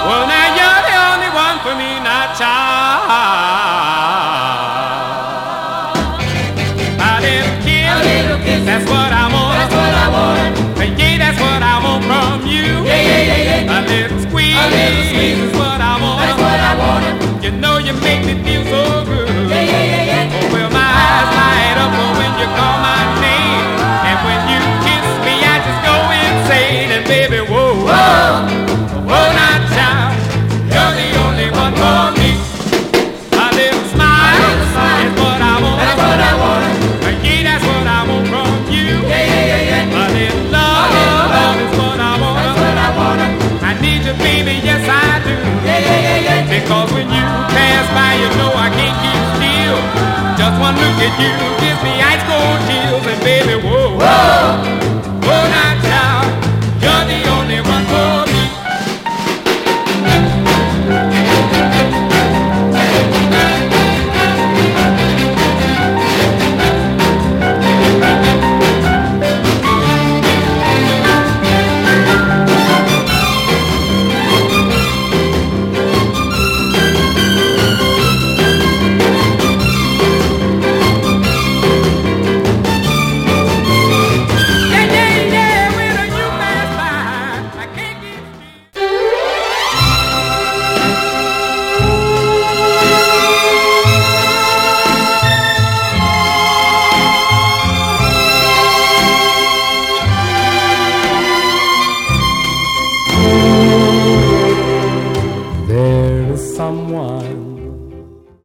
Well, now you're the only one for me, now, child. A little kiss, that's what I want. Yeah, that's what I want from you. A little squeeze is what I want. You know you make me feel so good. Oh, well, my eyes light up when you call my name. And when you kiss me, I just go insane. And baby, whoa, now, child, you're the only one for me. A little smile is what I want. Yeah, that's what I want from you. A little love is what I want. I need you, baby, yes I do. Because when you pass by, you know I can't keep still. Just one look at you